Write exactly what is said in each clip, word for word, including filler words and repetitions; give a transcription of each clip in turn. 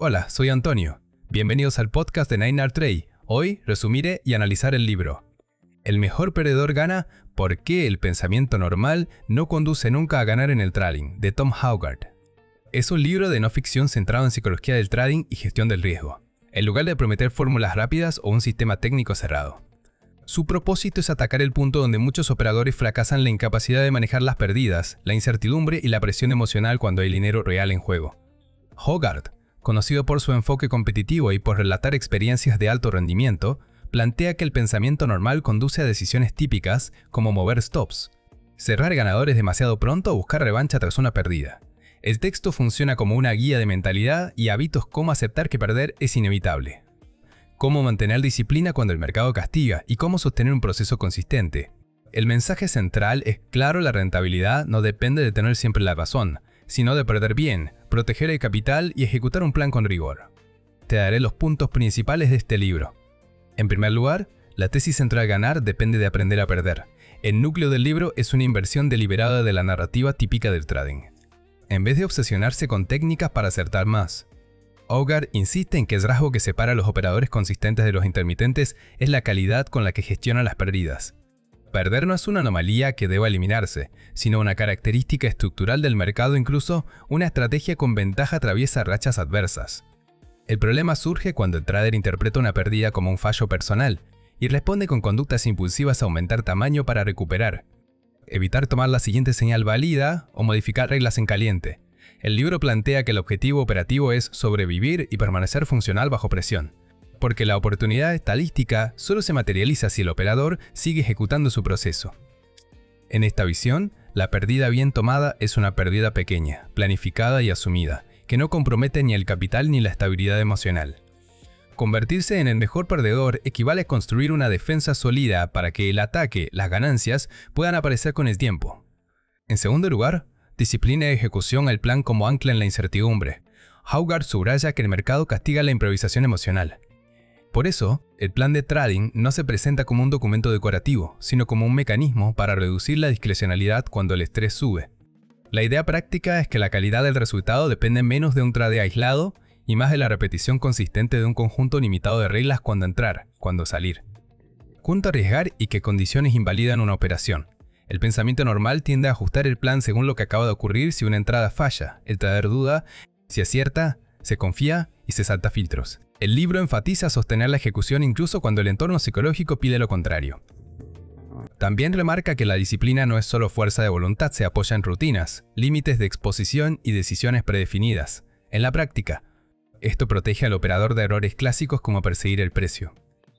Hola, soy Antonio. Bienvenidos al podcast de Nine Art Trade. Hoy resumiré y analizar el libro El mejor perdedor gana, ¿por qué el pensamiento normal no conduce nunca a ganar en el trading?, de Tom Hogarth. Es un libro de no ficción centrado en psicología del trading y gestión del riesgo, en lugar de prometer fórmulas rápidas o un sistema técnico cerrado. Su propósito es atacar el punto donde muchos operadores fracasan: la incapacidad de manejar las pérdidas, la incertidumbre y la presión emocional cuando hay dinero real en juego. Hogarth, conocido por su enfoque competitivo y por relatar experiencias de alto rendimiento, plantea que el pensamiento normal conduce a decisiones típicas como mover stops, cerrar ganadores demasiado pronto o buscar revancha tras una pérdida. El texto funciona como una guía de mentalidad y hábitos: cómo aceptar que perder es inevitable, cómo mantener disciplina cuando el mercado castiga y cómo sostener un proceso consistente. El mensaje central es claro: la rentabilidad no depende de tener siempre la razón, sino de perder bien, proteger el capital y ejecutar un plan con rigor. Te daré los puntos principales de este libro. En primer lugar, la tesis central: ganar depende de aprender a perder. El núcleo del libro es una inversión deliberada de la narrativa típica del trading, en vez de obsesionarse con técnicas para acertar más. Hogarth insiste en que el rasgo que separa a los operadores consistentes de los intermitentes es la calidad con la que gestionan las pérdidas. Perder no es una anomalía que deba eliminarse, sino una característica estructural del mercado. Incluso una estrategia con ventaja atraviesa rachas adversas. El problema surge cuando el trader interpreta una pérdida como un fallo personal y responde con conductas impulsivas a aumentar tamaño para recuperar, evitar tomar la siguiente señal válida o modificar reglas en caliente. El libro plantea que el objetivo operativo es sobrevivir y permanecer funcional bajo presión, porque la oportunidad estadística solo se materializa si el operador sigue ejecutando su proceso. En esta visión, la pérdida bien tomada es una pérdida pequeña, planificada y asumida, que no compromete ni el capital ni la estabilidad emocional. Convertirse en el mejor perdedor equivale a construir una defensa sólida para que el ataque, las ganancias, puedan aparecer con el tiempo. En segundo lugar, disciplina y ejecución: el plan como ancla en la incertidumbre. Hogarth subraya que el mercado castiga la improvisación emocional. Por eso, el plan de trading no se presenta como un documento decorativo, sino como un mecanismo para reducir la discrecionalidad cuando el estrés sube. La idea práctica es que la calidad del resultado depende menos de un trade aislado y más de la repetición consistente de un conjunto limitado de reglas: cuando entrar, cuando salir, cuánto arriesgar y qué condiciones invalidan una operación. El pensamiento normal tiende a ajustar el plan según lo que acaba de ocurrir. Si una entrada falla, el trader duda; si acierta, se confía y se salta filtros. El libro enfatiza sostener la ejecución incluso cuando el entorno psicológico pide lo contrario. También remarca que la disciplina no es solo fuerza de voluntad, se apoya en rutinas, límites de exposición y decisiones predefinidas. En la práctica, esto protege al operador de errores clásicos como perseguir el precio,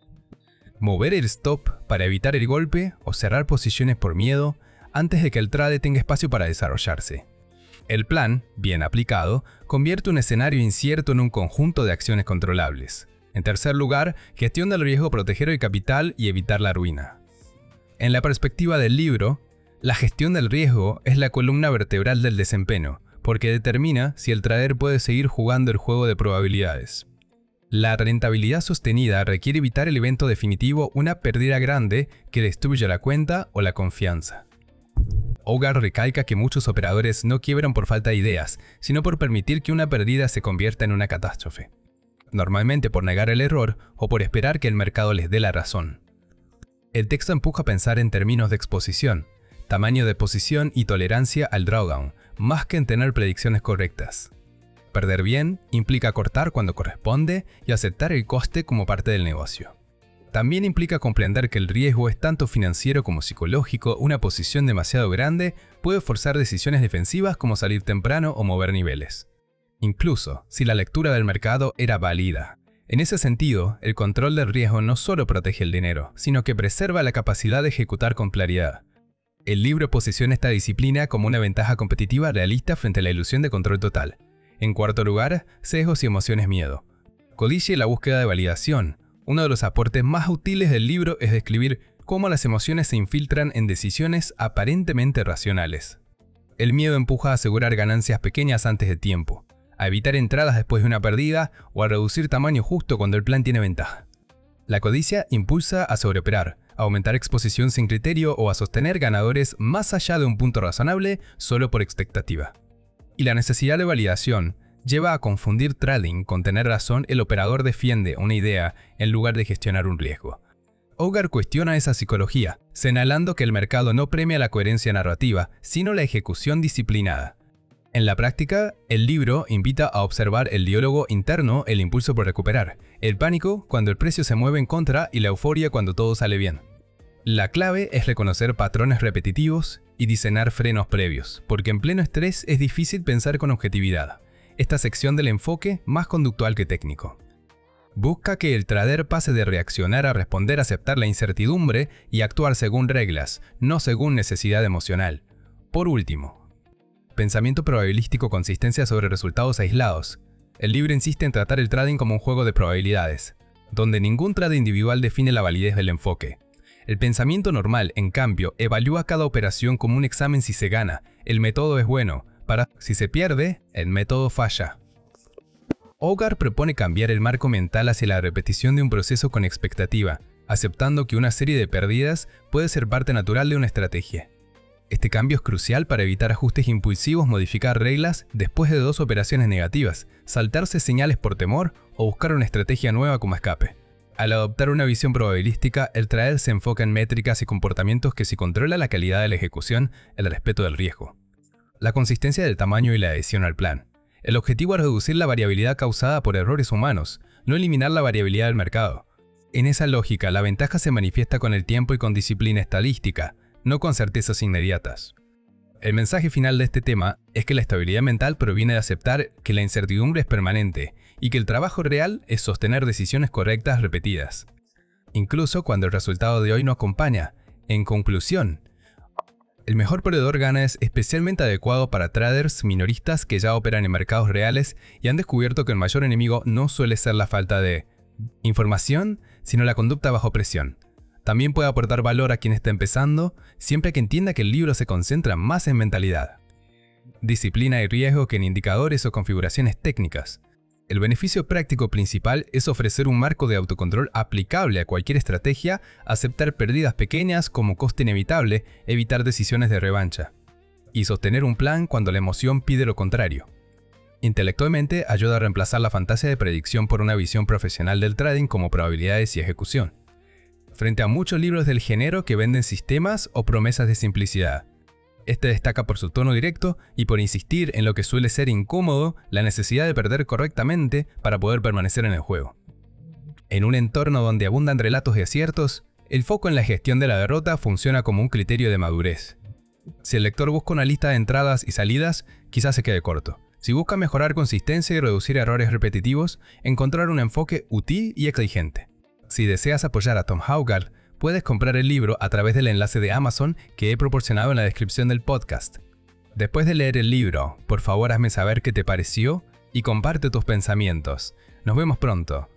mover el stop para evitar el golpe o cerrar posiciones por miedo antes de que el trade tenga espacio para desarrollarse. El plan, bien aplicado, convierte un escenario incierto en un conjunto de acciones controlables. En tercer lugar, gestión del riesgo: proteger el capital y evitar la ruina. En la perspectiva del libro, la gestión del riesgo es la columna vertebral del desempeño, porque determina si el trader puede seguir jugando el juego de probabilidades. La rentabilidad sostenida requiere evitar el evento definitivo, una pérdida grande que destruya la cuenta o la confianza. Hogarth recalca que muchos operadores no quiebran por falta de ideas, sino por permitir que una pérdida se convierta en una catástrofe, normalmente por negar el error o por esperar que el mercado les dé la razón. El texto empuja a pensar en términos de exposición, tamaño de posición y tolerancia al drawdown, más que en tener predicciones correctas. Perder bien implica cortar cuando corresponde y aceptar el coste como parte del negocio. También implica comprender que el riesgo es tanto financiero como psicológico. Una posición demasiado grande puede forzar decisiones defensivas como salir temprano o mover niveles, incluso si la lectura del mercado era válida. En ese sentido, el control del riesgo no solo protege el dinero, sino que preserva la capacidad de ejecutar con claridad. El libro posiciona esta disciplina como una ventaja competitiva realista frente a la ilusión de control total. En cuarto lugar, sesgos y emociones miedo. Codicia y la búsqueda de validación. Uno de los aportes más útiles del libro es describir cómo las emociones se infiltran en decisiones aparentemente racionales. El miedo empuja a asegurar ganancias pequeñas antes de tiempo, a evitar entradas después de una pérdida o a reducir tamaño justo cuando el plan tiene ventaja. La codicia impulsa a sobreoperar, a aumentar exposición sin criterio o a sostener ganadores más allá de un punto razonable solo por expectativa. Y la necesidad de validación lleva a confundir trading con tener razón. El operador defiende una idea en lugar de gestionar un riesgo. Hogarth cuestiona esa psicología, señalando que el mercado no premia la coherencia narrativa, sino la ejecución disciplinada. En la práctica, el libro invita a observar el diálogo interno, el impulso por recuperar, el pánico cuando el precio se mueve en contra y la euforia cuando todo sale bien. La clave es reconocer patrones repetitivos y diseñar frenos previos, porque en pleno estrés es difícil pensar con objetividad. Esta sección del enfoque más conductual que técnico. Busca que el trader pase de reaccionar a responder, a aceptar la incertidumbre y actuar según reglas, no según necesidad emocional. Por último, pensamiento probabilístico, consistencia sobre resultados aislados. El libro insiste en tratar el trading como un juego de probabilidades, donde ningún trade individual define la validez del enfoque. El pensamiento normal, en cambio, evalúa cada operación como un examen. Si se gana, el método es bueno, para si se pierde, el método falla. Hogarth propone cambiar el marco mental hacia la repetición de un proceso con expectativa, aceptando que una serie de pérdidas puede ser parte natural de una estrategia. Este cambio es crucial para evitar ajustes impulsivos, modificar reglas después de dos operaciones negativas, saltarse señales por temor o buscar una estrategia nueva como escape. Al adoptar una visión probabilística, el trader se enfoca en métricas y comportamientos que, si controla la calidad de la ejecución, el respeto del riesgo, la consistencia del tamaño y la adhesión al plan. El objetivo es reducir la variabilidad causada por errores humanos, no eliminar la variabilidad del mercado. En esa lógica, la ventaja se manifiesta con el tiempo y con disciplina estadística, no con certezas inmediatas. El mensaje final de este tema es que la estabilidad mental proviene de aceptar que la incertidumbre es permanente y que el trabajo real es sostener decisiones correctas repetidas, incluso cuando el resultado de hoy no acompaña. En conclusión, el mejor perdedor gana es especialmente adecuado para traders minoristas que ya operan en mercados reales y han descubierto que el mayor enemigo no suele ser la falta de información, sino la conducta bajo presión. También puede aportar valor a quien está empezando, siempre que entienda que el libro se concentra más en mentalidad, disciplina y riesgo que en indicadores o configuraciones técnicas. El beneficio práctico principal es ofrecer un marco de autocontrol aplicable a cualquier estrategia, aceptar pérdidas pequeñas como coste inevitable, evitar decisiones de revancha, y sostener un plan cuando la emoción pide lo contrario. Intelectualmente ayuda a reemplazar la fantasía de predicción por una visión profesional del trading como probabilidades y ejecución, frente a muchos libros del género que venden sistemas o promesas de simplicidad. Este destaca por su tono directo y por insistir en lo que suele ser incómodo, la necesidad de perder correctamente para poder permanecer en el juego. En un entorno donde abundan relatos de aciertos, el foco en la gestión de la derrota funciona como un criterio de madurez. Si el lector busca una lista de entradas y salidas, quizás se quede corto. Si busca mejorar consistencia y reducir errores repetitivos, encontrar un enfoque útil y exigente. Si deseas apoyar a Tom Hogarth, puedes comprar el libro a través del enlace de Amazon que he proporcionado en la descripción del podcast. Después de leer el libro, por favor hazme saber qué te pareció y comparte tus pensamientos. Nos vemos pronto.